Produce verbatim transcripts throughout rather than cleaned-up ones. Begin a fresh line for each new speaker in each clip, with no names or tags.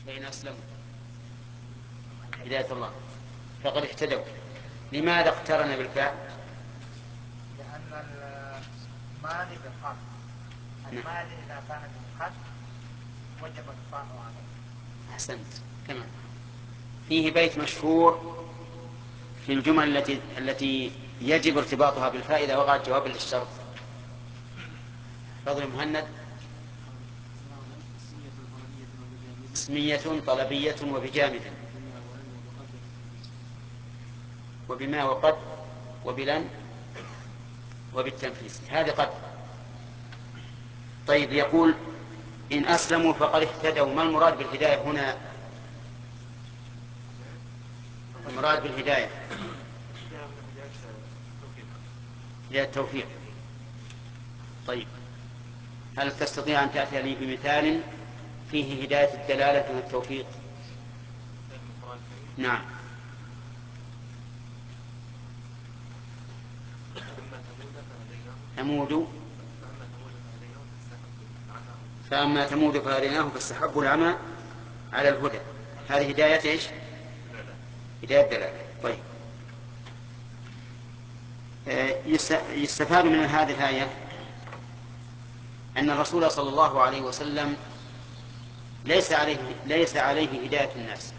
فإن أسلموا هداية الله فقد اهتدوا. لماذا اقترن بالفاء؟
لأن المال بالقطع، المال إذا كان بالقطع وجب الفاء عليه.
أحسنت. تمام. فيه بيت مشهور في الجمل التي التي يجب ارتباطها بالفاء إذا وقعت جوابا للشرط. فضل مهند. اسمية طلبية وبجامد وبما وقد وبلن وبالتنفيس، هذه قد. طيب، يقول إن أسلموا فقد اهتدوا. ما المراد بالهداية هنا؟ المراد بالهداية هي التوفيق. طيب، هل تستطيع أن تأتي لي بمثال فيه هداية الدلالة من التوفيق؟ نعم. ثمود فأما ثمود فهديناهم فاستحبوا العمى على الهدى. هذه هداية إيش؟ هداية دلالة. طيب، يستفاد من هذه الآية أن الرسول صلى الله عليه وسلم ليس عليه ليس عليه هداية الناس،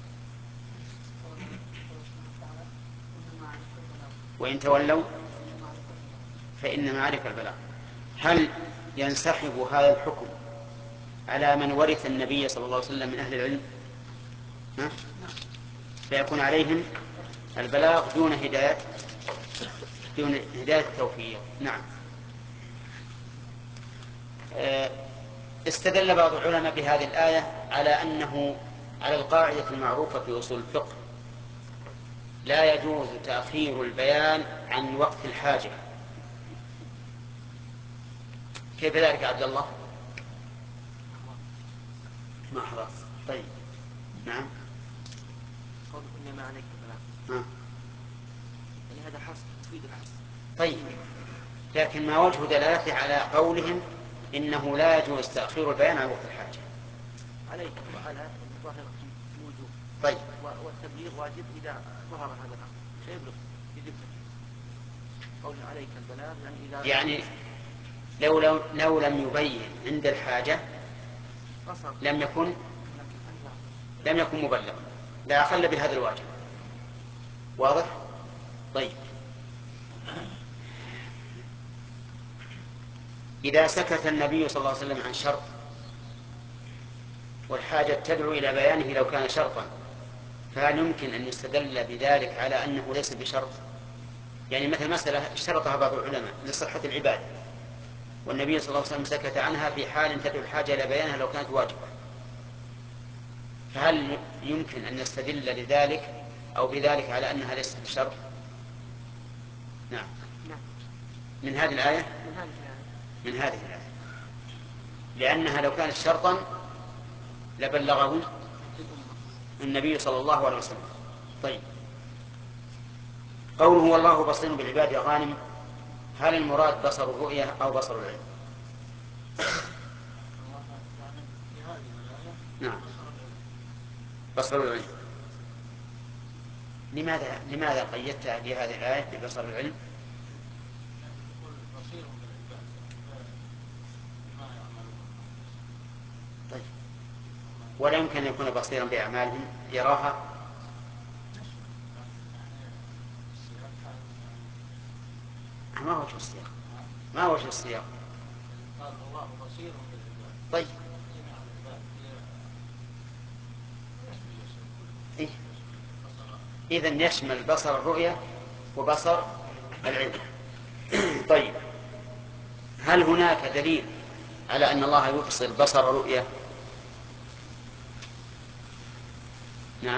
وإن تولوا فإنما عليك البلاغ. هل ينسحب هذا الحكم على من ورث النبي صلى الله عليه وسلم من أهل العلم؟ ها؟ فيكون عليهم البلاغ دون هداية دون هداية التوفيق. نعم. استدل بعض العلماء بهذه الآية على أنه على القاعدة المعروفة في أصول الفقه: لا يجوز تأخير البيان عن وقت الحاجة. كيف ذلك عبد الله؟ ما حضرت. طيب، نعم.
قول إنما عليك البلاغ، يعني هذا حصر تفيد الحصر.
طيب، لكن ما وجه دلالته على قولهم إنه لا يجوز تأخير البيان عن وقت الحاجة؟
عليك وعلى الظاهر الوجوب.
طيب،
والتبليغ واجب إذا ظهر هذا الأمر سيبلغ يجب تبليغ. قول عليك البلاغ يعني إذا
يعني لو, لو, لو لم يبين عند الحاجة لم يكن لم يكن مبلغا، لا أخل بهذا الواجب. واضح؟ طيب، إذا سكت النبي صلى الله عليه وسلم عن شرط والحاجة تدعو إلى بيانه لو كان شرطا، فهل يمكن أن يستدل بذلك على أنه ليس بشرط؟ يعني مثل مسألة اشترطها بعض العلماء لصحة العبادة، والنبي صلى الله عليه وسلم سكت عنها في حال تدعو الحاجة إلى بيانها لو كانت واجبة، فهل يمكن أن نستدل لذلك أو بذلك على أنها ليست بشرط؟ نعم. من هذه الآية من هذه الآية لأنها لو كانت شرطا لبلغه النبي صلى الله عليه وسلم. طيب، قوله والله بصير بالعباد يا غانم، هل المراد بصر الرؤية أو بصر العلم؟ نعم، بصر العلم. لماذا لماذا قيدت بهذه الآية ببصر العلم؟ طيب، ولا يمكن أن يكون بصيرا بأعمالهم يراها؟ ما وجه السياق؟ ما وجه السياق؟ طيب، إيه؟ إذن يشمل بصر الرؤية وبصر العلم. طيب، هل هناك دليل على أن الله يبصر بصر رؤية؟ نعم.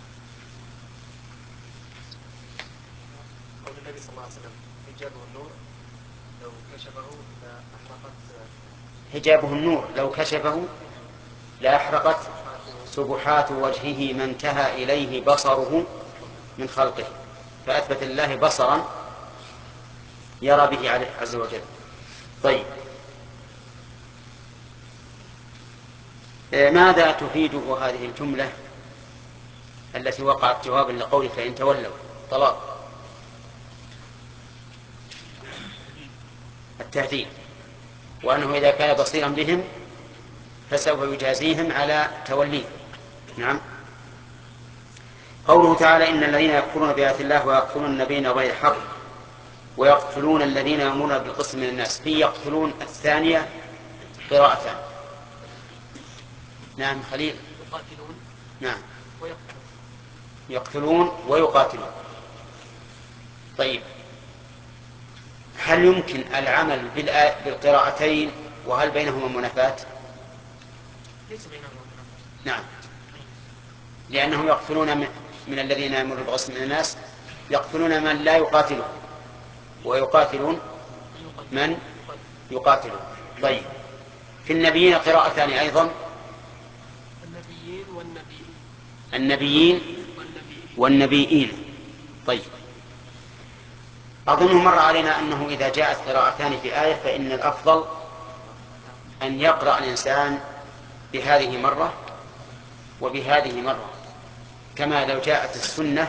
قول النبي صلى الله عليه وسلم حجابه النور لو كشفه لأحرقت
حجابه النور لو كشفه لأحرقت سبحات وجهه ما انتهى إليه بصره من خلقه، فأثبت الله بصرا يرى به عليه عز وجل. طيب، ماذا تفيده هذه الجملة التي وقعت جوابا لقوله فإن تولوا طلاق؟ التهديد، وأنه إذا كان بصيرا بهم فسوف يجازيهم على توليه. نعم. قوله تعالى إن الذين يكفرون بآيات الله ويقتلون النبيين بغير حق ويقتلون الذين يأمرون بالقسط من الناس، في يقتلون الثانية قراءتان. نعم خليل.
يقاتلون.
نعم.
ويقتلون.
يقتلون ويقاتلون. طيب، هل يمكن العمل بالقراءتين وهل بينهما منافاة؟
ليس بينهما منافاة.
نعم، لأنهم يقتلون من الذين يأمرون بالقسط من الناس، يقتلون من لا يقاتلون ويقاتلون من يقاتلون. طيب، في النبيين قراءتان أيضا،
النبيين والنبيين.
النبيين والنبيين. طيب، أظن مر علينا أنه إذا جاءت قراءتان في آية فإن الأفضل أن يقرأ الإنسان بهذه مرة وبهذه مرة، كما لو جاءت السنة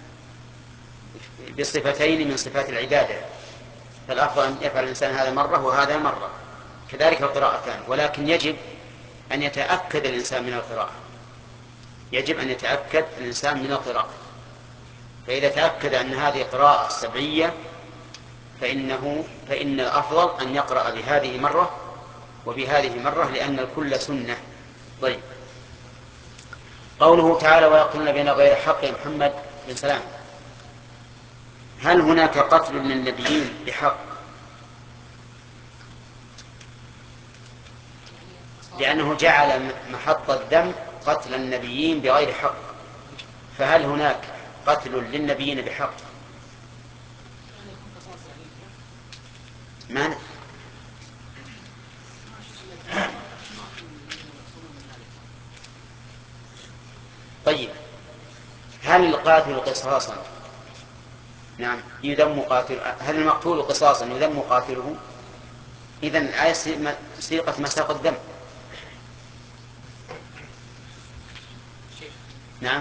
بصفتين من صفات العبادة، فالأفضل أن يفعل الإنسان هذا مرة وهذا مرة، كذلك القراءتان. ولكن يجب أن يتأكد الإنسان من القراءة، يجب أن يتأكد الإنسان من القراءة، فإذا تأكد أن هذه قراءة سبعية فإنه فإن الأفضل أن يقرأ بهذه مرة وبهذه مرة، لأن الكل سنة. طيب، قوله تعالى ويقتلون بين غير حق، يا محمد بن سلام، هل هناك قتل للنبيين بحق؟ لأنه جعل محط الدم قتل النبيين بغير حق، فهل هناك قتل للنبيين بحق؟ ما ندري. طيب، هل القاتل قصاصا؟ نعم، يذم قاتل. هل المقتول قصاصا يذم قاتله؟ إذن الآية سيقة مساق الدم. نعم،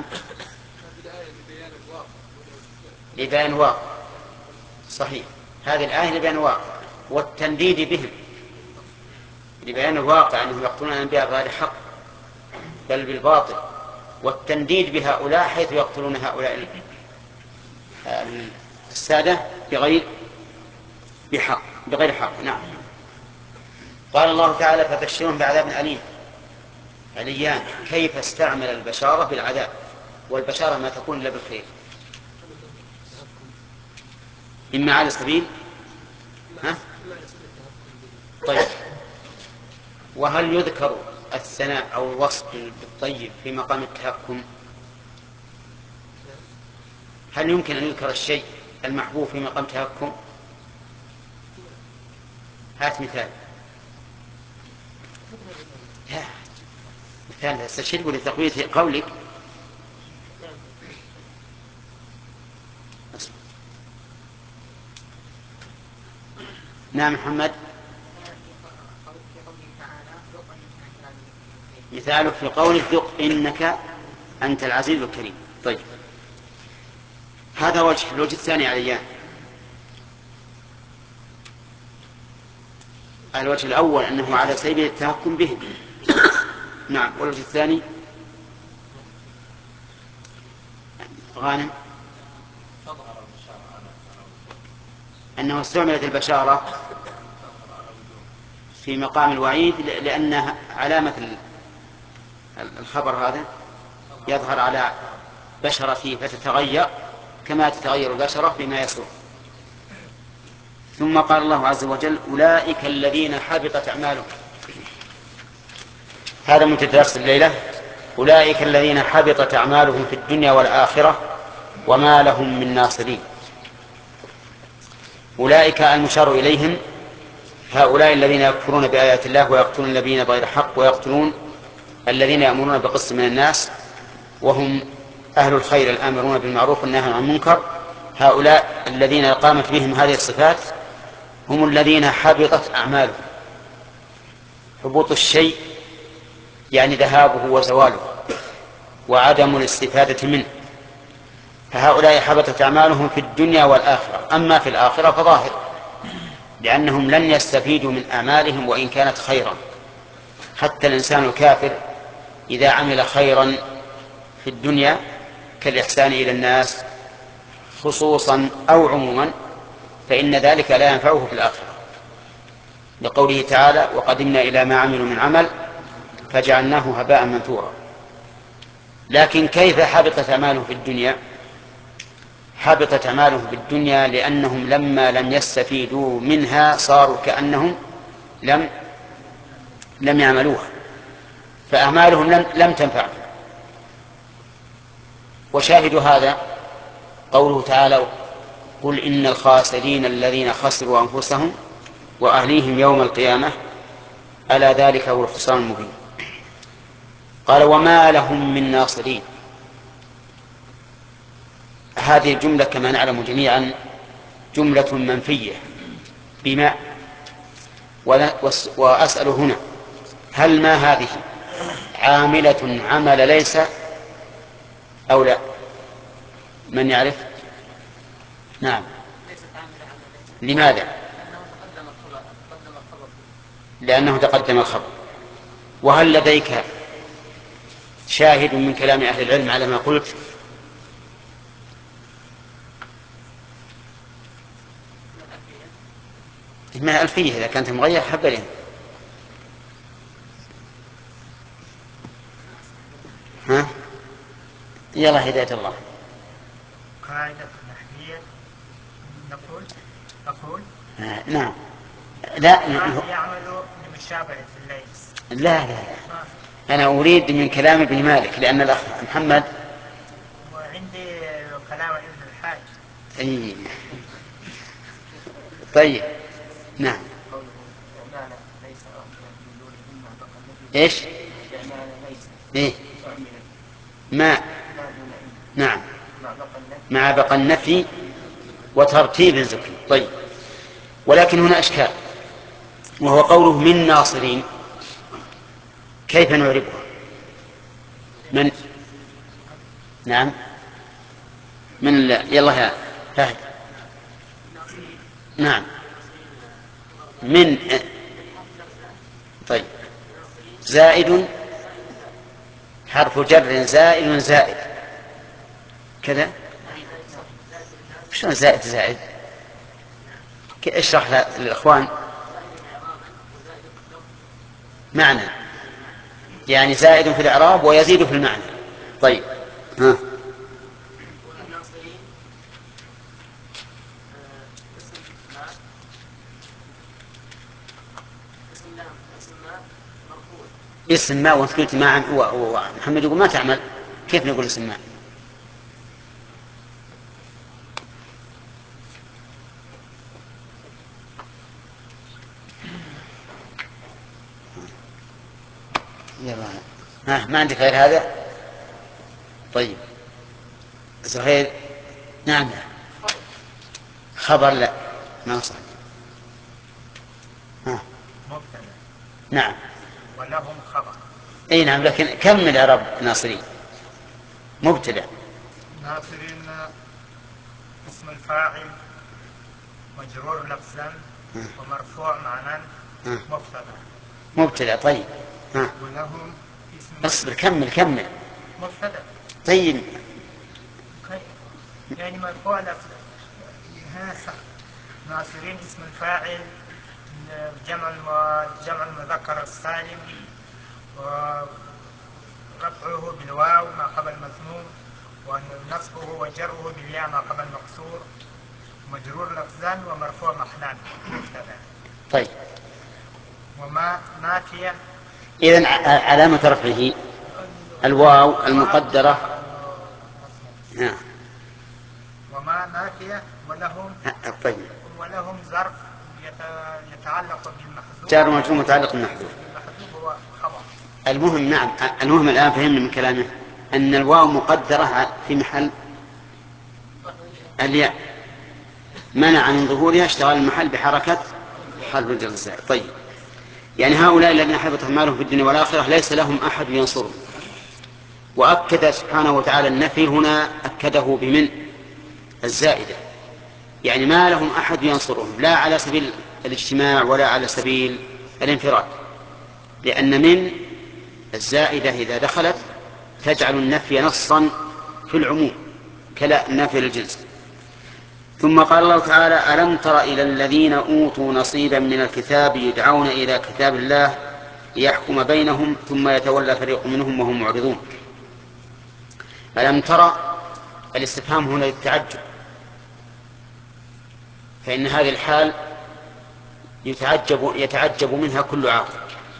لبيان واقع. صحيح، هذه الآية لبيان واقع، والتنديد بهم لبيان الواقع أنهم يقتلون الأنبياء بغير حق بل بالباطل، والتنديد بهؤلاء حيث يقتلون هؤلاء السادة بغير بحق بغير حق. نعم. قال الله تعالى فبشرهم بعذاب أليم. عليان، كيف استعمل البشارة بالعذاب؟ والبشارة ما تكون إلا بالخير، إما على سبيل ها؟ طيب، وهل يذكر الثناء أو الوصف بالطيب في مقام التهكم؟ هل يمكن أن يذكر الشيء المحبوب في مقام تهكم؟ هات مثال. لا، مثال استشهد لتقوية قولك. نعم محمد. مثالك في قولك ذق إنك أنت العزيز الكريم. طيب، هذا وجه. الوجه الثاني عليان. الوجه الأول أنه على سبيل التهكم بهم. نعم. والوجه الثاني غانم أنه استعملت البشارة في مقام الوعيد لأنها علامة الخبر هذا يظهر على بشرته فتتغير كما تتغير البشرة بما يسر. ثم قال الله عز وجل أولئك الذين حبطت أعمالهم. هذا من درس الليلة. أولئك الذين حبطت أعمالهم في الدنيا والآخرة وما لهم من ناصرين. أولئك المشار إليهم هؤلاء الذين يكفرون بآيات الله ويقتلون النبيين بغير حق ويقتلون الذين يأمرون بالقسط من الناس وهم أهل الخير الآمرون بالمعروف والناهون عن المنكر. هؤلاء الذين قامت بهم هذه الصفات هم الذين حبطت أعمالهم. حبوط الشيء يعني ذهابه وزواله وعدم الاستفادة منه، فهؤلاء حبطت أعمالهم في الدنيا والآخرة. أما في الآخرة فظاهر، لأنهم لن يستفيدوا من أعمالهم وإن كانت خيرا. حتى الإنسان الكافر إذا عمل خيرا في الدنيا كالإحسان إلى الناس خصوصا أو عموما فإن ذلك لا ينفعه في الآخرة، لقوله تعالى: وقدمنا إلى ما عملوا من عمل فجعلناه هباء منثورا. لكن كيف حبطت أعمالهم في الدنيا؟ حبطت أعمالهم في الدنيا لأنهم لما لم يستفيدوا منها صاروا كأنهم لم لم يعملوها، فأعمالهم لم, لم تنفعهم. وشاهد هذا قوله تعالى: قل إن الخاسرين الذين خسروا أنفسهم وأهليهم يوم القيامة ألا ذلك هو الخسران المبين. قال: وما لهم من ناصرين. هذه الجملة كما نعلم جميعا جملة منفية بما، وأسأل هنا: هل ما هذه عاملة عمل ليس أو لا؟ من يعرف؟ نعم. لماذا؟ لأنه تقدم الخبر. وهل لديك شاهد من كلام أهل العلم على ما قلت؟ ما ألفية إذا كانت مغير حبلين. ها؟ يلا هداية الله.
قاعدة نحوية نقول نقول
آه نعم. لا
ما يعمل بمشابهة الليس.
لا لا, لا. أنا أريد من كلام ابن مالك لأن الأخ محمد
وعندي كلام ابن الحاج.
أي. طيب نعم. إيش؟ إيه؟ ما نعم مع بقى النفي وترتيب الذكر. طيب، ولكن هنا أشكال، وهو قوله من ناصرين، كيف نعربها؟ من نعم من لا. يلا يا فهد. نعم من. طيب، زائد حرف جر زائد زائد كذا. شلون زائد زائد؟ اشرح للإخوان معنى، يعني زائد في الإعراب ويزيد في المعنى. طيب ها. اسم ما وانت قلت ما محمد يقول ما تعمل، كيف نقول اسم ما؟ يلا ها، ما عندك غير هذا؟ طيب زهير. نعم. خبر لا ما صح. ها.
مبتدأ.
نعم.
ولهم خبر.
اي نعم، لكن كمل يا رب. ناصرين مبتدأ.
ناصرين اسم الفاعل مجرور لفظا ومرفوع معنى مبتدأ.
مبتدأ. طيب ها.
ولهم اسم.
اصبر كمل كمل.
مبتدأ.
طيب
يعني مرفوع لفظا. ها صح. ناصرين اسم الفاعل جمع جمع المذكر السالم ورفعه بالواو ما قبل مضموم ونصبه وجره بالياء ما قبل مكسور مجرور لفظا ومرفوع محلا مبتدأ.
طيب.
وما نافية.
إذن علامة رفعه الواو المقدرة. نعم.
وما نافية. ولهم.
طيب.
ولهم ظرف يتعلق بالمحذوف.
جار ومجرور متعلق بالمحذوف.
المحذوف هو خبر.
المهم نعم، المهم الآن فهمنا من كلامه أن الواو مقدرة في محل الياء، منع من ظهورها اشتغال المحل بحركة حرف الجر الزائد. طيب، يعني هؤلاء الذين حبطت أعمالهم في الدنيا والآخرة ليس لهم أحد ينصرهم. وأكد سبحانه وتعالى النفي هنا أكده بمن الزائدة، يعني ما لهم أحد ينصرهم لا على سبيل الاجتماع ولا على سبيل الانفراد، لأن من الزائدة إذا دخلت تجعل النفي نصا في العموم كلا النفي للجنس. ثم قال الله تعالى: ألم تر إلى الذين أوتوا نصيبا من الكتاب يدعون إلى كتاب الله ليحكم بينهم ثم يتولى فريق منهم وهم معرضون. ألم تر الاستفهام هنا للتعجب، فإن هذه الحال يتعجب, يتعجب منها كل عاقل.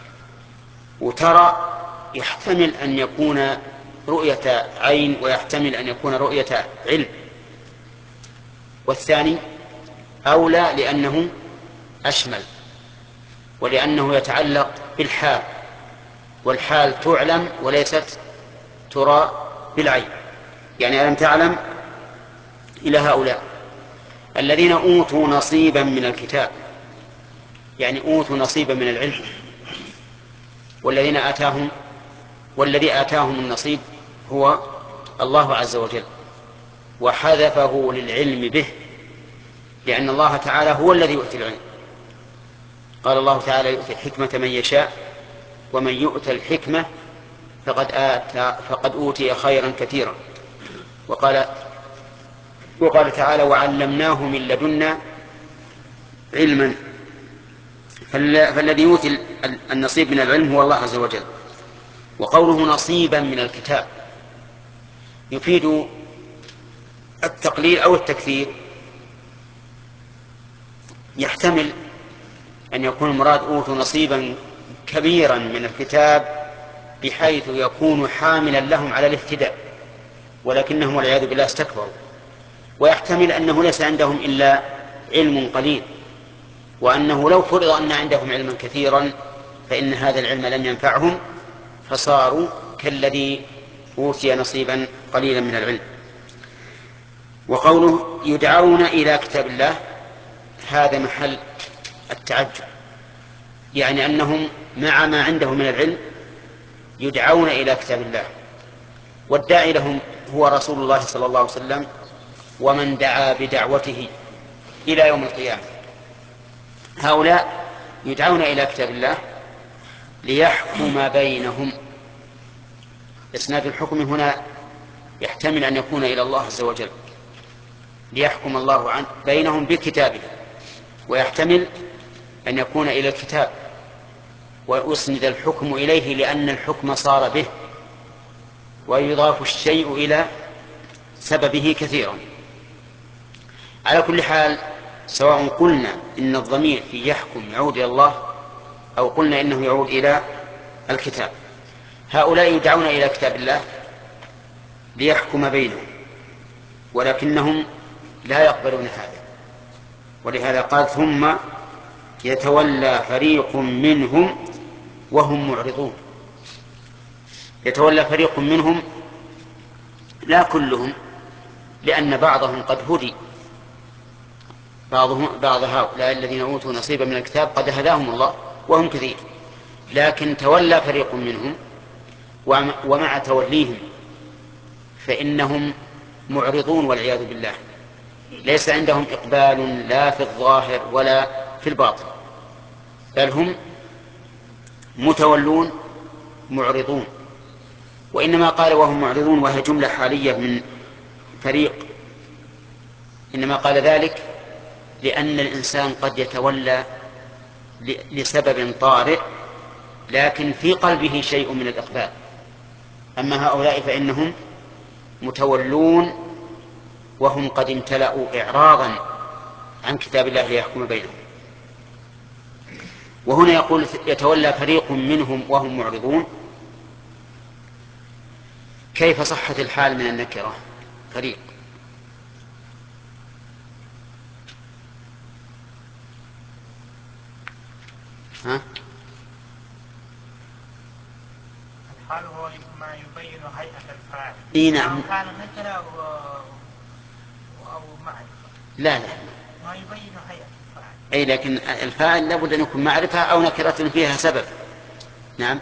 وترى يحتمل أن يكون رؤية عين ويحتمل أن يكون رؤية علم، والثاني أولى لأنه أشمل ولأنه يتعلق بالحال، والحال تعلم وليست ترى بالعين. يعني ألم تعلم إلى هؤلاء الذين أوتوا نصيبا من الكتاب، يعني أوتوا نصيبا من العلم، والذين آتاهم والذي آتاهم النصيب هو الله عز وجل، وحذفه للعلم به، لأن الله تعالى هو الذي يؤتي العلم. قال الله تعالى: يؤتي الحكمة من يشاء ومن يؤتى الحكمة فقد آتى فقد أوتي خيرا كثيرا. وقال وقال تعالى: وعلمناه من لدنا علما. فالذي يؤتي النصيب من العلم هو الله عز وجل. وقوله نصيبا من الكتاب يفيد التقليل أو التكثير. يحتمل أن يكون المراد أوتوا نصيبا كبيرا من الكتاب بحيث يكون حاملا لهم على الاهتداء، ولكنهم والعياذ بالله استكبروا. ويحتمل أنه ليس عندهم إلا علم قليل، وأنه لو فرض أن عندهم علما كثيرا فإن هذا العلم لم ينفعهم، فصاروا كالذي أوتي نصيبا قليلا من العلم. وقوله يدعون إلى كتاب الله هذا محل التعجب، يعني أنهم مع ما عندهم من العلم يدعون إلى كتاب الله، والداعي لهم هو رسول الله صلى الله عليه وسلم ومن دعا بدعوته إلى يوم القيامة. هؤلاء يدعون إلى كتاب الله ليحكم بينهم. إسناد الحكم هنا يحتمل أن يكون إلى الله عز وجل، ليحكم الله عن بينهم بكتابه، ويحتمل أن يكون إلى الكتاب وأسند الحكم إليه لأن الحكم صار به، ويضاف الشيء إلى سببه كثيرا. على كل حال، سواء قلنا إن الضمير في يحكم يعود إلى الله أو قلنا إنه يعود إلى الكتاب، هؤلاء يدعون إلى كتاب الله ليحكم بينهم، ولكنهم لا يقبلون هذا. ولهذا قال: ثم يتولى فريق منهم وهم معرضون. يتولى فريق منهم لا كلهم، لأن بعضهم قد هدي، بعضهم بعض هؤلاء الذين أوتوا نصيبا من الكتاب قد هداهم الله وهم كثير، لكن تولى فريق منهم، ومع توليهم فإنهم معرضون والعياذ بالله، ليس عندهم إقبال لا في الظاهر ولا في الباطن، بل هم متولون معرضون. وإنما قال وهم معرضون وهي جملة حالية من فريق، إنما قال ذلك لأن الإنسان قد يتولى لسبب طارئ لكن في قلبه شيء من الإقبال. أما هؤلاء فإنهم متولون وهم قد امتلأوا إعراضا عن كتاب الله ليحكم بينهم. وهنا يقول يتولى فريق منهم وهم معرضون. كيف صحة الحال من النكرة؟ فريق ها؟
الحال هو ما يبين هيئة الفاعل.
اي نعم.
كان نكرة أو معرفة.
لا لا
ما يبين هيئة
أي لكن الفاعل لابد أن يكون معرفة أو نكرة فيها سبب. نعم،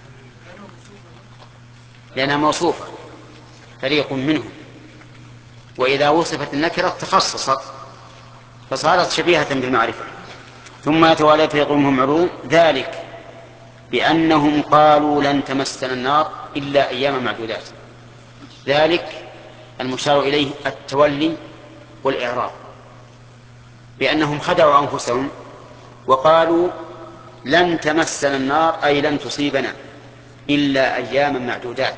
لأنها موصوفة فريق منهم، وإذا وصفت النكرة تخصصت فصارت شبيهة بالمعرفة. ثم يتوالى فريق منهم معرضون ذلك بأنهم قالوا لن تمسنا النار إلا أياما معدودات. ذلك المشار إليه التولي والإعراض، بأنهم خدعوا أنفسهم وقالوا لن تمسنا النار أي لن تصيبنا إلا أياما معدودات،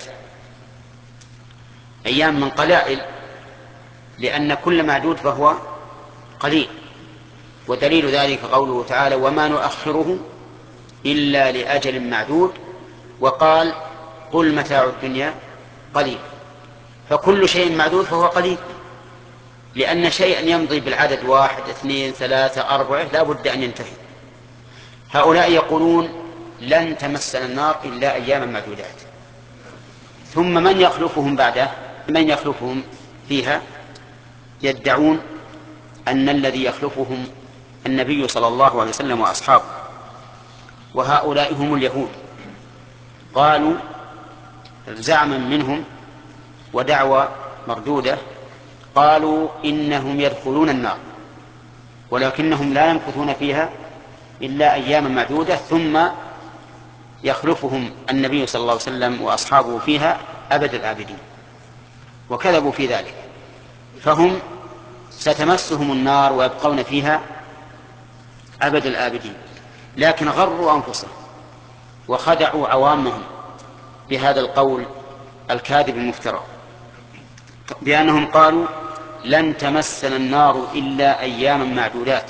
أيام من قلائل، لأن كل معدود فهو قليل. ودليل ذلك قوله تعالى وما نؤخره إلا لأجل معدود، وقال قل متاع الدنيا قليل. فكل شيء معدود فهو قليل، لأن شيئا يمضي بالعدد واحد اثنين ثلاثة أربعة لا بد أن ينتهي. هؤلاء يقولون لن تمسنا النار إلا أياما معدودات، ثم من يخلفهم بعده من يخلفهم فيها يدعون أن الذي يخلفهم النبي صلى الله عليه وسلم وأصحابه، وهؤلاء هم اليهود. قالوا زعما منهم ودعوى مردودة، قالوا إنهم يدخلون النار ولكنهم لا يمكثون فيها إلا أياما معدودة ثم يخلفهم النبي صلى الله عليه وسلم وأصحابه فيها أبد الآبدين، وكذبوا في ذلك. فهم ستمسهم النار ويبقون فيها أبد الآبدين، لكن غروا أنفسهم وخدعوا عوامهم بهذا القول الكاذب المفترى، بأنهم قالوا لن تمسنا النار إلا أياما معدودات،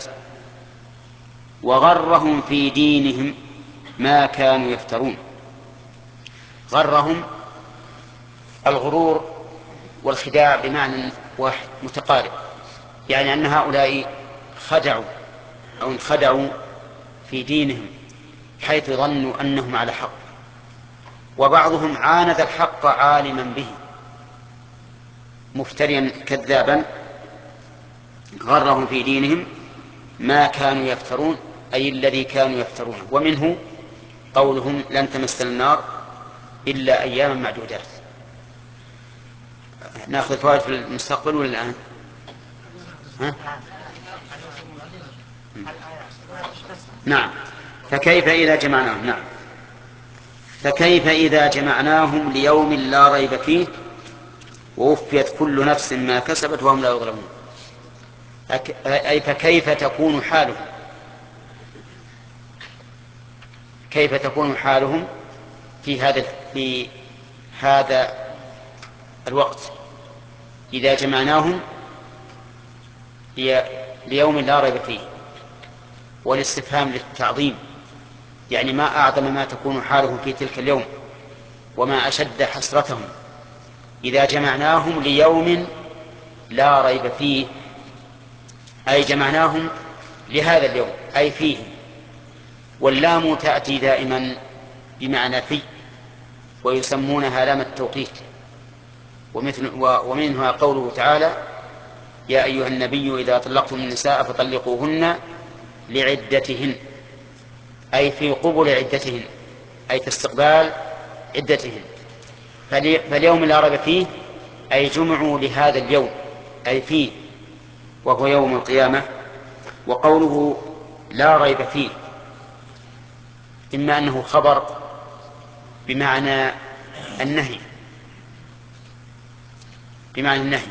وغرهم في دينهم ما كانوا يفترون. غرهم الغرور والخداع بمعنى واحد متقارب، يعني أن هؤلاء خدعوا أو انخدعوا في دينهم حيث ظنوا أنهم على حق، وبعضهم عاند الحق عالما به مفتريا كذابا. غرهم في دينهم ما كانوا يفترون أي الذي كانوا يفترونه، ومنه قولهم لن تمسنا النار إلا أياما معدودات. نأخذ فوائد في المستقبل ولا الآن؟ ها؟ نعم. فكيف إذا جمعناهم نعم فكيف إذا جمعناهم ليوم لا ريب فيه ووفيت كل نفس ما كسبت وهم لا يظلمون. أي فكيف تكون حالهم كيف تكون حالهم في هذا في هذا الوقت إذا جمعناهم ليوم لا ريب فيه. والاستفهام للتعظيم، يعني ما أعظم ما تكون حالهم في تلك اليوم وما أشد حسرتهم إذا جمعناهم ليوم لا ريب فيه، أي جمعناهم لهذا اليوم أي فيه. واللام تأتي دائما بمعنى في، ويسمونها لام التوقيت. ومثل ومنها قوله تعالى يا أيها النبي إذا طلقتم النساء فطلقوهن لعدتهن أي في قبل عدتهن أي في استقبال عدتهن. فاليوم لا ريب فيه أي جمعوا لهذا اليوم أي فيه وهو يوم القيامة. وقوله لا ريب فيه إما أنه خبر بمعنى النهي بمعنى النهي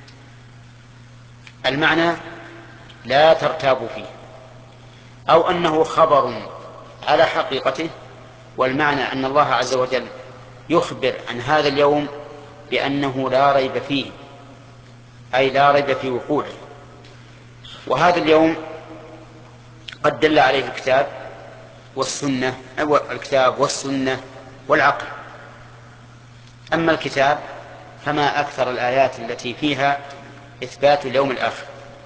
المعنى لا ترتابوا فيه، أو أنه خبر على حقيقته، والمعنى أن الله عز وجل يخبر عن هذا اليوم بأنه لا ريب فيه أي لا ريب في وقوعه. وهذا اليوم قد دل عليه الكتاب والسنة أو الكتاب والسنة والعقل. أما الكتاب فما أكثر الآيات التي فيها إثبات اليوم الآخر،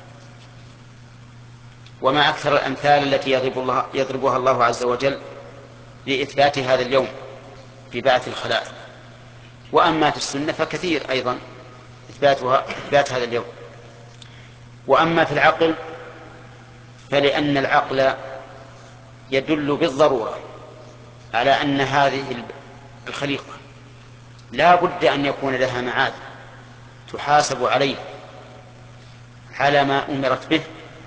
وما أكثر الأمثال التي يضرب الله يضربها الله عز وجل لإثبات هذا اليوم في بعث الخلائق. وأما في السنة فكثير أيضا إثباتها إثبات هذا اليوم. وأما في العقل فلأن العقل يدل بالضرورة على أن هذه الخليقة لا بد أن يكون لها معاد تحاسب عليه على ما أمرت به،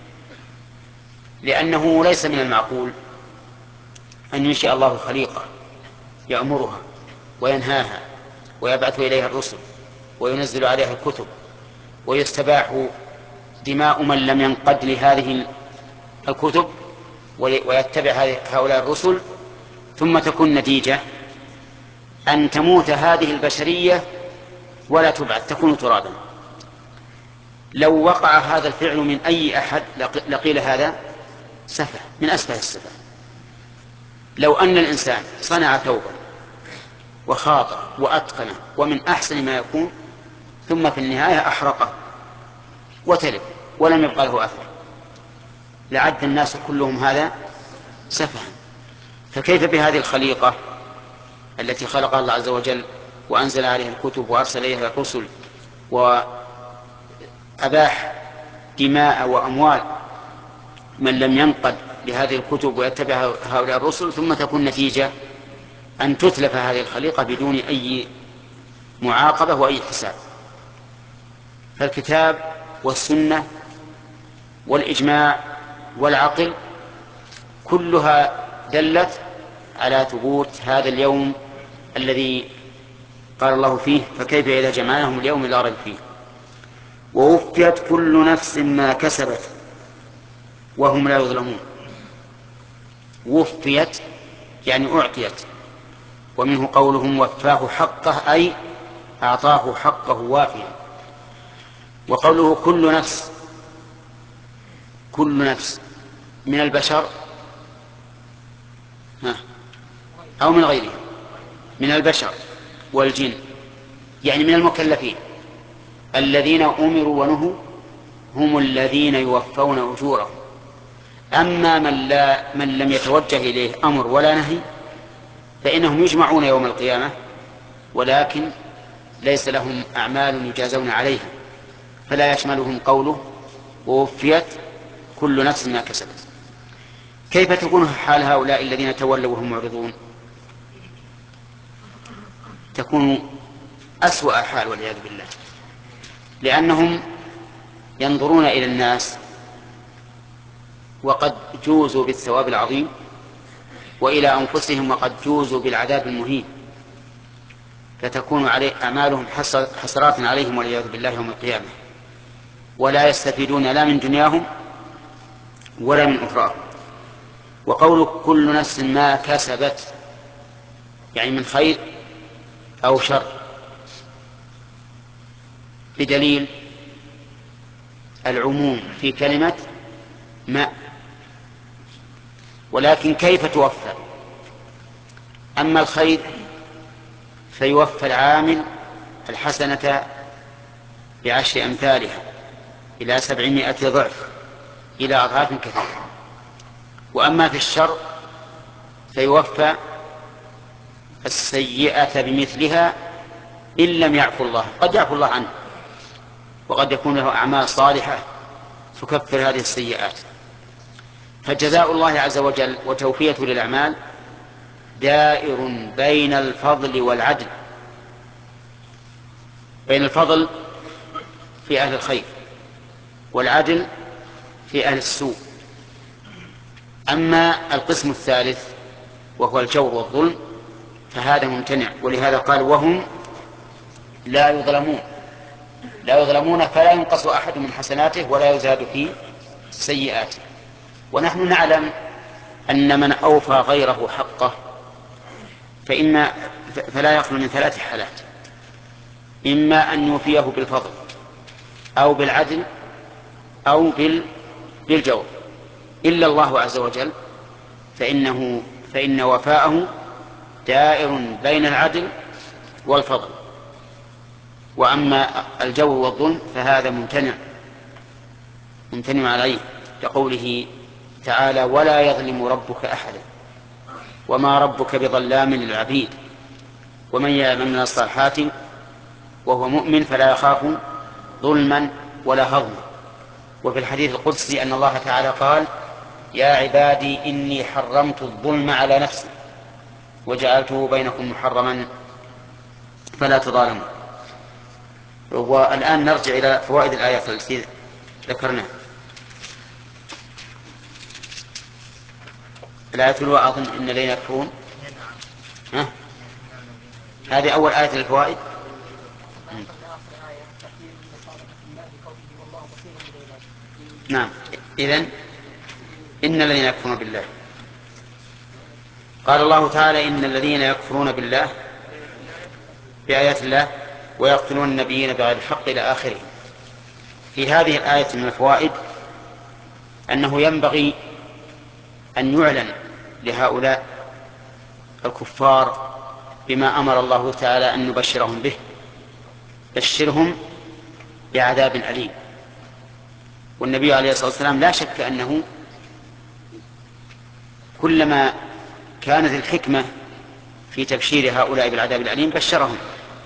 لأنه ليس من المعقول أن ينشئ الله خليقة يأمرها وينهاها ويبعث إليها الرسل وينزل عليها الكتب ويستباح دماء من لم ينقد لهذه الكتب ويتبع هؤلاء الرسل، ثم تكون نتيجة أن تموت هذه البشرية ولا تبعث، تكون ترابا. لو وقع هذا الفعل من أي أحد لقيل هذا سفه من أسفه السفه. لو أن الإنسان صنع ثوبا وخاطه وأتقنه ومن أحسن ما يكون، ثم في النهاية أحرقه وتلف ولم يبقى له أثر، لعد الناس كلهم هذا سفها. فكيف بهذه الخليقة التي خلقها الله عز وجل وأنزل عليها الكتب وأرسل إليها الرسل وأباح دماء وأموال من لم ينقد لهذه الكتب ويتبع هؤلاء الرسل، ثم تكون نتيجة أن تتلف هذه الخليقة بدون أي معاقبة وأي حساب. فالكتاب والسنة والإجماع والعقل كلها دلت على ثبوت هذا اليوم الذي قال الله فيه فكيف إذا جمعناهم اليوم لا ريب فيه. ووفيت كل نفس ما كسبت وهم لا يظلمون. وفيت يعني أعطيت، ومنه قولهم وفاه حقه أي أعطاه حقه وافيا. وقوله كل نفس، كل نفس من البشر أو من غيرهم، من البشر والجن، يعني من المكلفين الذين أمروا ونهوا هم الذين يوفون أجورهم. أما من, لا من لم يتوجه إليه أمر ولا نهي فإنهم يجمعون يوم القيامة ولكن ليس لهم أعمال يجازون عليها، فلا يشملهم قوله ووفيت كل نفس ما كسبت. كيف تكون حال هؤلاء الذين تولوا وهم معرضون؟ تكون أسوأ حال والعياذ بالله، لأنهم ينظرون إلى الناس وقد جوزوا بالثواب العظيم، وإلى أنفسهم وقد جوزوا بالعذاب المهين، فتكون عليه أعمالهم حسرات عليهم والعياذ بالله يوم القيامة، ولا يستفيدون لا من دنياهم ولا من أخراهم. وقول كل نفس ما كسبت يعني من خير أو شر، بدليل العموم في كلمة ما. ولكن كيف توفى؟ أما الخير فيوفى العامل الحسنة بعشر أمثالها إلى سبعمائة ضعف إلى أضعاف كثيرة. وأما في الشر فيوفى السيئة بمثلها إن لم يعفو الله. قد يعفو الله عنه وقد يكون له أعمال صالحة تكفر هذه السيئات. فجزاء الله عز وجل وتوفيته للأعمال دائر بين الفضل والعدل، بين الفضل في أهل الخير والعدل في أهل السوء. أما القسم الثالث وهو الجور والظلم فهذا ممتنع، ولهذا قال وهم لا يظلمون. لا يظلمون فلا ينقص أحد من حسناته ولا يزاد في سيئاته. ونحن نعلم أن من أوفى غيره حقه فإن فلا يخلو من ثلاث حالات: إما أن يوفيه بالفضل أو بالعدل أو بالجور، إلا الله عز وجل فإنه فإن وفاءه دائر بين العدل والفضل. وأما الجور والظلم فهذا ممتنع ممتنع عليه، كقوله تعالى ولا يظلم ربك أحدا وما ربك بظلام للعبيد ومن يعمل من الصالحات وهو مؤمن فلا يخاف ظلما ولا هضما. وفي الحديث القدسي أن الله تعالى قال يا عبادي إني حرمت الظلم على نفسي وجعلته بينكم محرما فلا تظالموا. والآن نرجع إلى فوائد الآيات التي ذكرناها. الآية الأولى أظن إن الذين يكفرون، ها؟ هذه أول آية للفوائد. نعم. إذن إن الذين يكفرون بالله، قال الله تعالى إن الذين يكفرون بالله بآيات الله ويقتلون النبيين بغير الحق إلى آخره. في هذه الآية من الفوائد أنه ينبغي أن يعلن لهؤلاء الكفار بما أمر الله تعالى أن نبشرهم به، بشرهم بعذاب أليم. والنبي عليه الصلاة والسلام لا شك أنه كلما كانت الحكمة في تبشير هؤلاء بالعذاب الأليم بشرهم.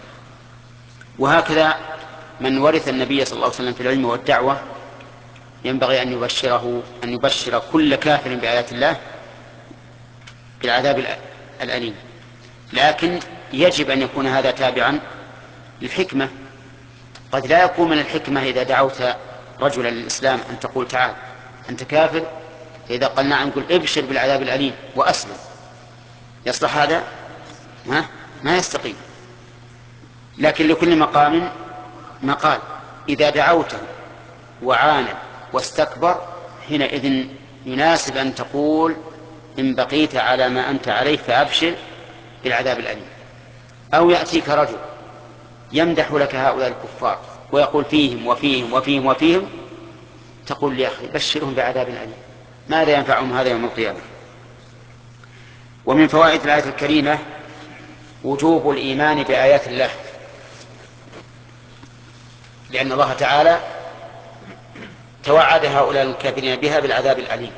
وهكذا من ورث النبي صلى الله عليه وسلم في العلم والدعوة ينبغي أن يبشره أن يبشر كل كافر بآيات الله بالعذاب الأليم. لكن يجب أن يكون هذا تابعا للحكمة. قد لا يكون من الحكمة إذا دعوت رجلا للإسلام أن تقول تعال أنت كافر، فإذا قال نعم قل ابشر بالعذاب الأليم وأسلم. يصلح هذا؟ ها؟ ما يستقيم. لكن لكل مقام مقال. إذا دعوته وعاند واستكبر حينئذ يناسب أن تقول إن بقيت على ما أنت عليه فأبشر بالعذاب الأليم. أو يأتيك رجل يمدح لك هؤلاء الكفار ويقول فيهم وفيهم وفيهم وفيهم، تقول لي أخي بشرهم بعذاب أليم، ماذا ينفعهم هذا يوم القيامة؟ ومن فوائد الآية الكريمة وجوب الإيمان بآيات الله، لأن الله تعالى توعد هؤلاء الكافرين بها بالعذاب الأليم.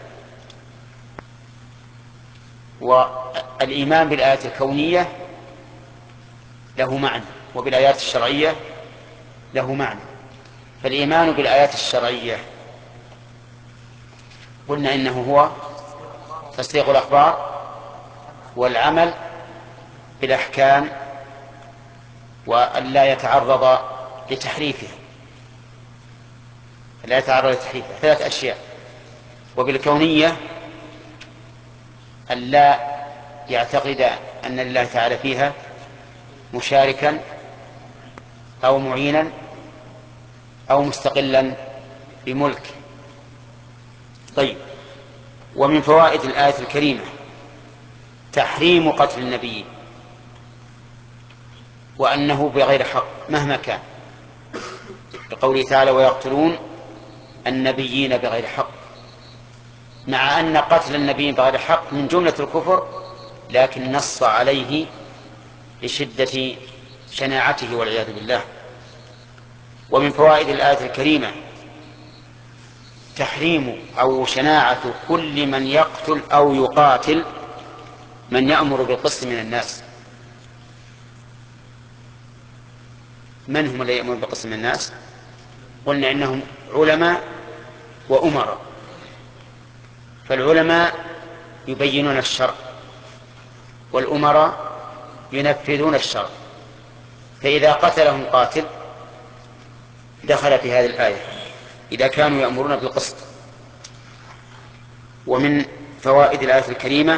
والإيمان بالآيات الكونية له معنى وبالآيات الشرعية له معنى. فالإيمان بالآيات الشرعية قلنا إنه هو تصديق الأخبار والعمل بالأحكام وأن لا يتعرض لتحريفها لا يتعرض لتحريفها ثلاث أشياء. وبالكونية أن لا يعتقد أن الله تعالى فيها مشاركا أو معينا أو مستقلا بملك. طيب. ومن فوائد الآية الكريمة تحريم قتل النبي وأنه بغير حق مهما كان، بقوله تعالى ويقتلون النبيين بغير حق، مع أن قتل النبي بغير حق من جملة الكفر، لكن نص عليه لشدة شناعته والعياذ بالله. ومن فوائد الآية الكريمة تحريم أو شناعة كل من يقتل أو يقاتل من يأمر بالقسط من الناس. من هم الذين يأمرون بالقسط من الناس؟ قلنا إنهم علماء وأمراء. فالعلماء يبينون الشرع والأمراء ينفذون الشرع، فإذا قتلهم قاتل دخل في هذه الآية إذا كانوا يأمرون بالقسط. ومن فوائد الآية الكريمة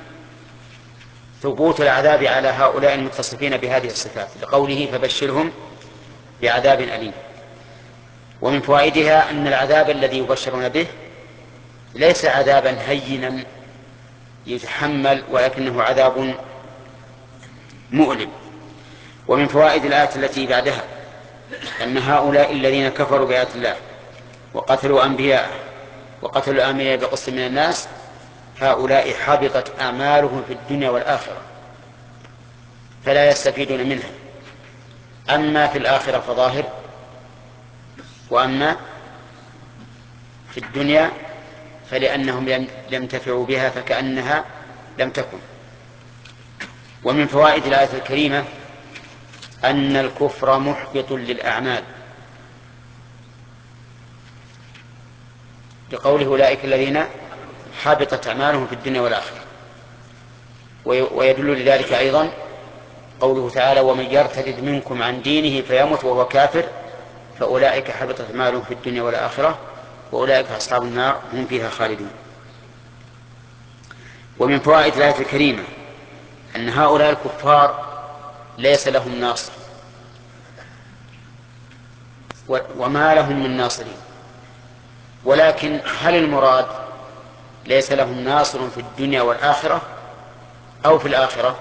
ثبوت العذاب على هؤلاء المتصفين بهذه الصفات لقوله فبشرهم بعذاب أليم. ومن فوائدها أن العذاب الذي يبشرون به ليس عذابا هينا يتحمل، ولكنه عذاب مؤلم. ومن فوائد الآية التي بعدها أن هؤلاء الذين كفروا بآيات الله وقتلوا أنبياءه وقتلوا الأنبياء بقسط من الناس هؤلاء حبطت أعمالهم في الدنيا والآخرة فلا يستفيدون منها، أما في الآخرة فظاهر، وأما في الدنيا فلأنهم لم ينتفعوا بها فكأنها لم تكن. ومن فوائد الآية الكريمة أن الكفر محبط للأعمال، لقوله أولئك الذين حبطت أعمالهم في الدنيا والآخرة. ويدل لذلك أيضا قوله تعالى: ومن يرتد منكم عن دينه فيمت وهو كافر فأولئك حبطت أعمالهم في الدنيا والآخرة وأولئك أصحاب النار هم فيها خالدون. ومن فوائد الآية الكريمة أن هؤلاء الكفار ليس لهم ناصر وما لهم من ناصرين، ولكن هل المراد ليس لهم ناصر في الدنيا والآخرة أو في الآخرة؟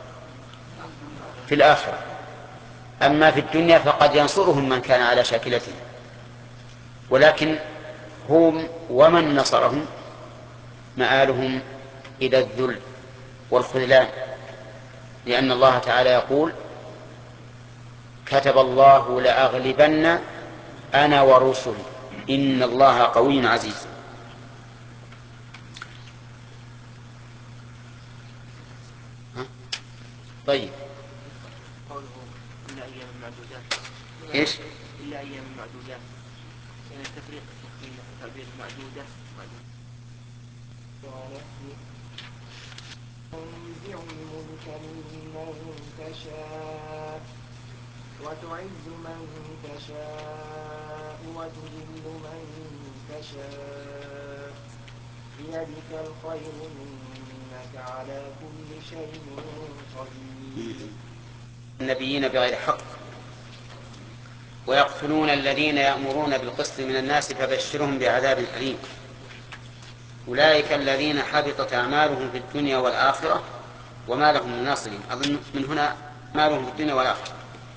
في الآخرة. أما في الدنيا فقد ينصرهم من كان على شاكلتهم، ولكن هم ومن نصرهم مآلهم إلى الذل والخذلان، لأن الله تعالى يقول: كتب الله لأغلبن أنا ورسلي إن الله قوي عزيز. طيب،
قوله إلا أيام معدودات،
إيش؟
إلا أيام معدودات، يعني التفريق بين تعبير معدودة
تنزع الملك ممن تشاء وتعز من تشاء وتذل من تشاء بيدك الخير إنك على كل شيء قدير.
النبيين بغير حق ويقتلون الذين يأمرون بالقسط من الناس فبشرهم بعذاب أليم. أولئك الذين حبطت أعمالهم في الدنيا والآخرة وما لهم من ناصرين. أظن من هنا ما لهم في الدنيا والآخرة.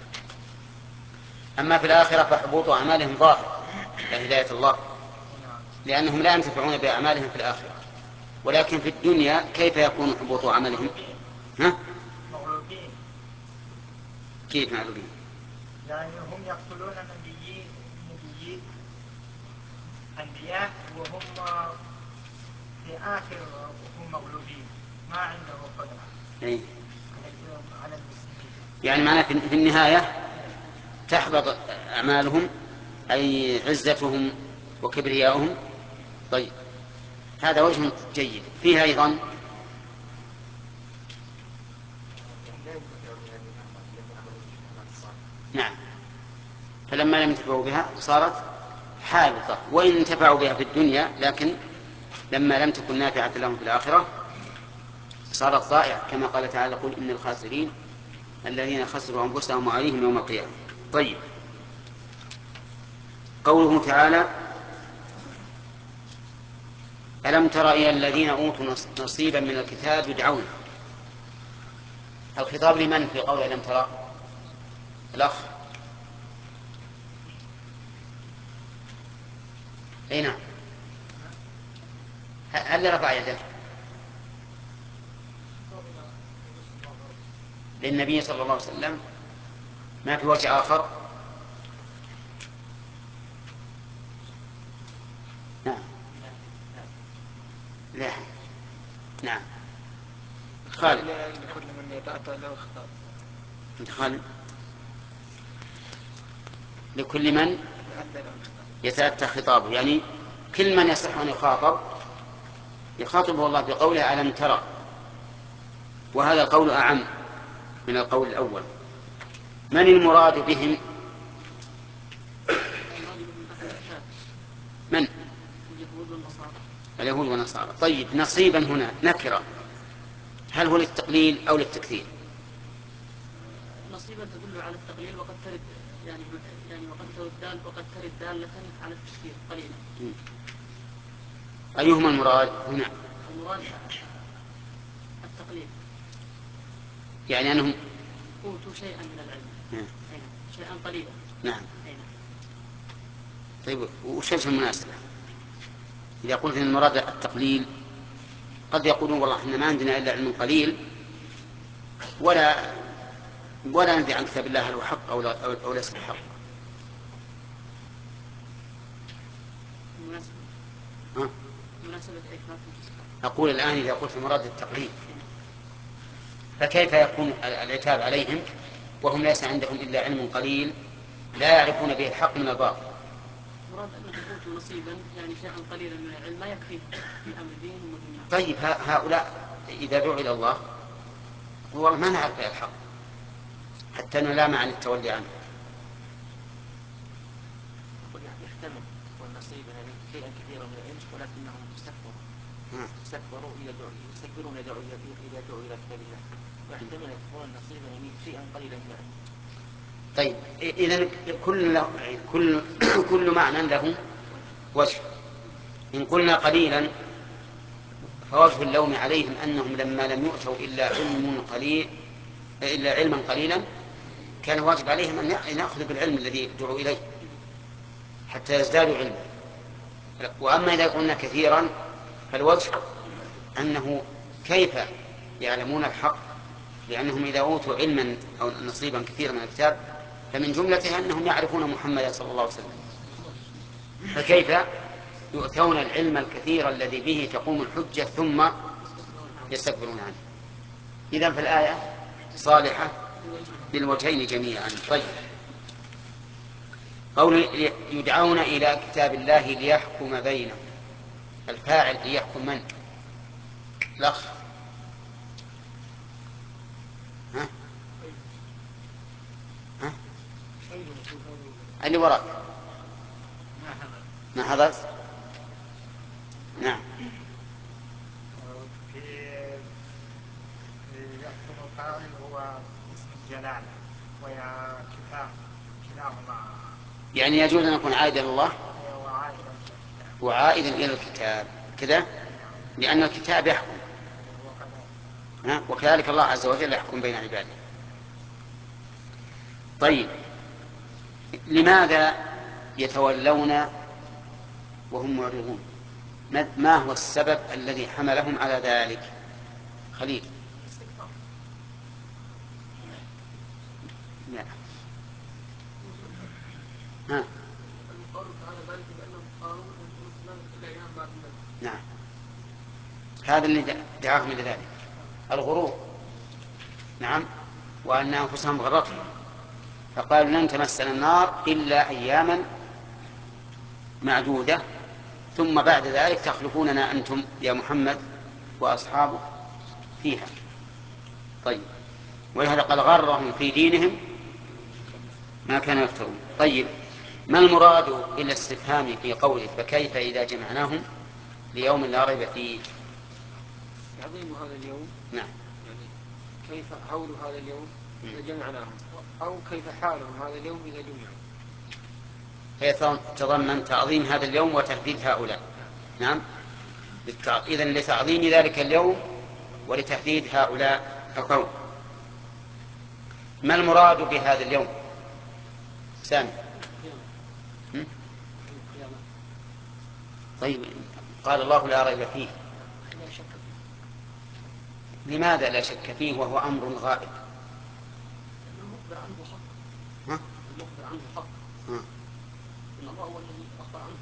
أما في الآخرة فحبوط أعمالهم ظاهر لهداية الله، لأنهم لا ينتفعون بأعمالهم في الآخرة. ولكن في الدنيا كيف يكون حبوط أعمالهم؟ ها؟
مغلوبين.
كيف معلومين؟
يعني هم يقتلون نبيين نبيين أنبياء وهم في آخر هم مغلوبين ما عنده قدرة
أي.
على المسلمين.
يعني معناه في النهاية تحبط أعمالهم، أي عزتهم وكبرياؤهم. طيب، هذا وجه جيد. فيها أيضا نعم، فلما لم ينتفعوا بها صارت حابطة، وإن انتفعوا بها في الدنيا لكن لما لم تكن نافعة لهم في الآخرة صارت ضائعة، كما قال تعالى: قل إن الخاسرين الذين خسروا أنفسهم وعليهم يوم القيامة. طيب، قوله تعالى: ألم تر إلى الذين أوتوا نصيبا من الكتاب يدعون. الخطاب لمن في قول ألم تر؟ الأخ. أي نعم. هل رفع يده؟ للنبي صلى الله عليه وسلم، ما في وجه آخر. نعم. لا. نعم. خالد.
لكل من يتأتى له خطاب.
انت خالد. لكل من يتأتى خطابه، يعني كل من يصح أن يخاطب يخاطبه الله بقوله ألم ترى، وهذا القول أعم من القول الأول. من المراد بهم؟ من؟ اليهود والنصارى. طيب، نصيبا هنا نكرة، هل هو للتقليل أو للتكثير؟
نصيبا تدل على التقليل وقد ترد يعني يعني وقد ترد وقد ترد دالة على التكثير قليلا.
أيهما المراد هنا؟
المراد التقليل،
يعني أنهم
أوتوا شيئا من العلم. نعم. شيئا قليلا.
نعم. طيب، وش المناسبة إذا قلت إن المراد التقليل؟ قد يقولون والله إحنا ما عندنا إلا علم قليل ولا ولا ندري عن كتاب الله هل هو حق أو, لا أو ليس بحق.
مناسبة.
ها؟
مناسبة أي كلام؟
أقول الآن إذا قلت مراد التقليد فكيف يكون العتاب عليهم وهم ليس عندهم إلا علم قليل لا يعرفون به الحق من الباطل؟
المراد أنهم أوتوا نصيبا يعني شيئا قليلا من العلم ما يكفيهم في أمر دينهم ودنياهم.
طيب هؤلاء إذا دعوا إلى الله والله ما نعرف الحق حتى نلام عن التولي عنه.
يحتمل والنصيب يعني شيئا كثيرا من العلم ولكنهم استكبروا استكبروا يستكبرون يدعوا إذا دعوا إلى كتاب الله، ويحتمل أن يكون النصيب يعني شيئا قليلا من العلم.
طيب إذن كل كل كل معنى له وجه. إن قلنا قليلا فوجه اللوم عليهم أنهم لما لم يؤتوا إلا علم قليل إلا علما قليلا كان واجب عليهم أن يأخذوا بالعلم الذي دعوا إليه حتى يزدادوا علما. وأما إذا قلنا كثيرا فالوجه أنه كيف يعلمون الحق، لأنهم إذا أوتوا علما أو نصيبا كثيرا من الكتاب فمن جملته أنهم يعرفون محمدا صلى الله عليه وسلم، فكيف يؤتون العلم الكثير الذي به تقوم الحجة ثم يستكبرون عنه؟ إذن فالآية صالحة بالوجهين جميعا. طيب قول يدعون إلى كتاب الله ليحكم بينهم، الفاعل ليحكم من؟ الأخ ها؟ ها؟ اللي وراك ما حضرت؟ نعم.
في يحكم الفاعل هو اسم الجلالة ويا كتاب كلاهما
يعني يجوز أن يكون عائدا إلى الله وعائدا إلى الكتاب كذا، لأن الكتاب يحكم وكذلك الله عز وجل يحكم بين عباده. طيب لماذا يتولون وهم معرضون؟ ما هو السبب الذي حملهم على ذلك؟ خليل. لا. ها. نعم هذا اللي دعاهم إلى ذلك الغرور. نعم وأن أنفسهم غرتهم فقالوا لن تمسنا النار إلا أياما معدودة ثم بعد ذلك تخلفوننا أنتم يا محمد وأصحابه فيها. طيب ولهذا قال غرهم في دينهم ما كانوا يفترون. طيب ما المراد بالاستفهام في قوله فكيف إذا جمعناهم ليوم لا ريب فيه؟
عظيم هذا اليوم.
نعم
يعني كيف حول هذا اليوم إذا جمعناهم، أو كيف حالهم هذا اليوم إذا جمعوا.
هي تضمن تعظيم هذا اليوم وتهديد هؤلاء. نعم إذن لتعظيم ذلك اليوم ولتهديد هؤلاء القوم. ما المراد بهذا اليوم؟ سامي. طيب قال الله لا ريب فيه، لماذا لا شك فيه وهو أمر غائب؟
المخبر عنه حق.
ها؟
المخبر عنه حق.
ها؟
إن الله هو الذي أخبر عنه.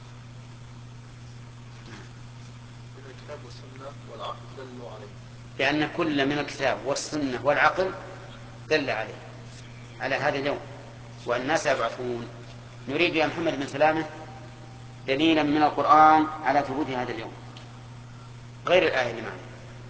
الكتاب والسنة والعقل دلوا عليه،
لأن كل من الكتاب والسنة والعقل دل عليه على هذا اليوم والناس يبعثون. نريد يا محمد بن سلامة دليلا من القرآن على ثبوت هذا اليوم غير الآية اللي معنا.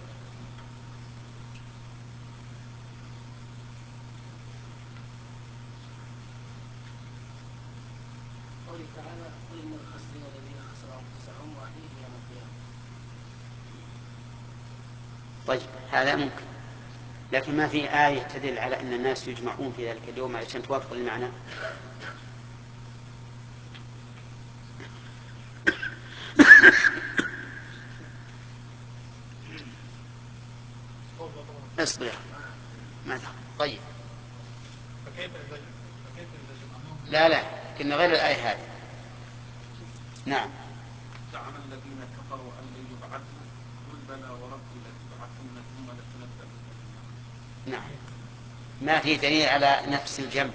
قوله تعالى قل إن الخاسرين الذين خسروا أنفسهم وأهليهم يوم القيامة.
طيب هذا ممكن، لكن ما في آية تدل على أن الناس يجمعون في ذلك اليوم عشان توافق المعنى. اصبر ما دخل. طيب لا لا كنا غير الآية هذه. نعم
زعم الذين كفروا أن لن يبعثوا قل بلى وربي لتبعثن ثم لتنبؤن.
نعم ما في دليل على نفس الجمع.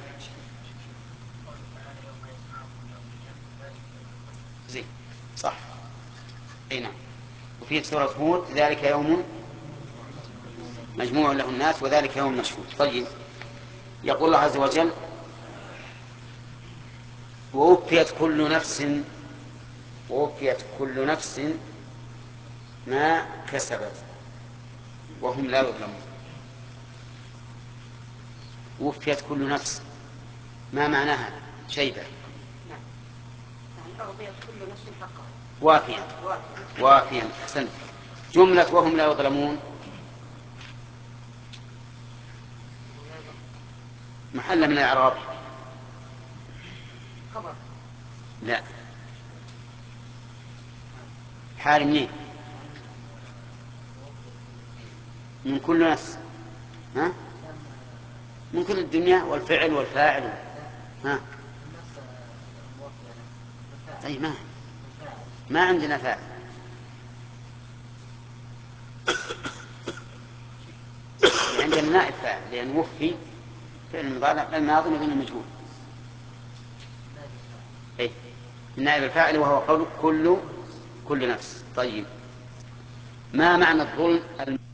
زين صح اي نعم. وفي سورة هود ذلك يوم مجموع له الناس وذلك يوم مشهود. طيب يقول الله عز وجل ووفيت كل نفس ووفيت كل نفس ما كسبت وهم لا يظلمون. وفيت كل نفس ما معناها شيبة؟
كل نفس حقها
وافيا وافيا أحسنت. جملة وهم لا يظلمون محل من الإعراب؟
خبر.
لا، حال منين؟ من كل نفس، ها؟ من كل الدنيا والفعل والفاعل، ها؟ أي ما ما عندنا فاعل. عندنا نائب فاعل لأن وفي فعل المضارع الماضي من المجهول. أي النائب الفاعل وهو قول كل كل نفس. طيب ما معنى الظلم؟